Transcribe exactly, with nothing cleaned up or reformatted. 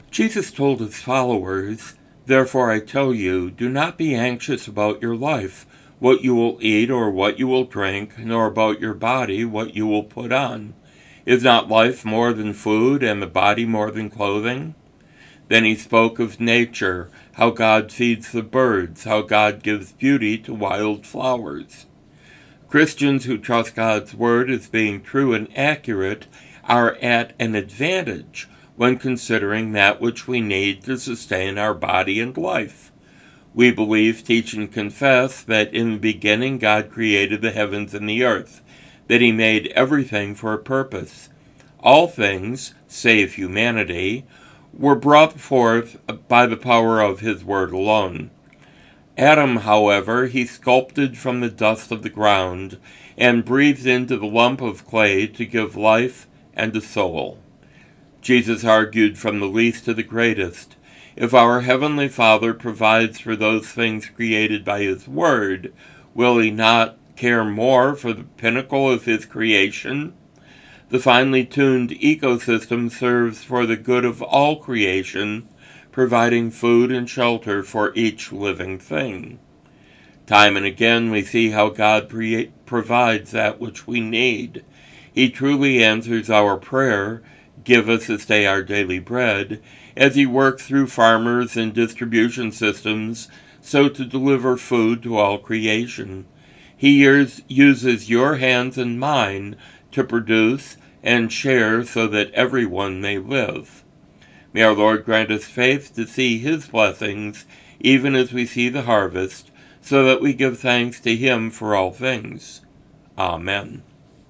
Jesus told his followers, "Therefore I tell you, do not be anxious about your life, what you will eat or what you will drink, nor about your body, what you will put on. Is not life more than food, and the body more than clothing?" Then he spoke of nature, how God feeds the birds, how God gives beauty to wild flowers. Christians who trust God's word as being true and accurate are at an advantage when considering that which we need to sustain our body and life. We believe, teach, and confess that in the beginning God created the heavens and the earth, that he made everything for a purpose. All things, save humanity, were brought forth by the power of his word alone. Adam, however, he sculpted from the dust of the ground and breathed into the lump of clay to give life and a soul. Jesus argued from the least to the greatest, if our Heavenly Father provides for those things created by his word, will he not care more for the pinnacle of his creation? The finely tuned ecosystem serves for the good of all creation, providing food and shelter for each living thing. Time and again we see how God pre- provides that which we need. He truly answers our prayer, "Give us this day our daily bread," as he works through farmers and distribution systems so to deliver food to all creation. He uses your hands and mine to produce and share so that everyone may live. May our Lord grant us faith to see his blessings, even as we see the harvest, so that we give thanks to him for all things. Amen.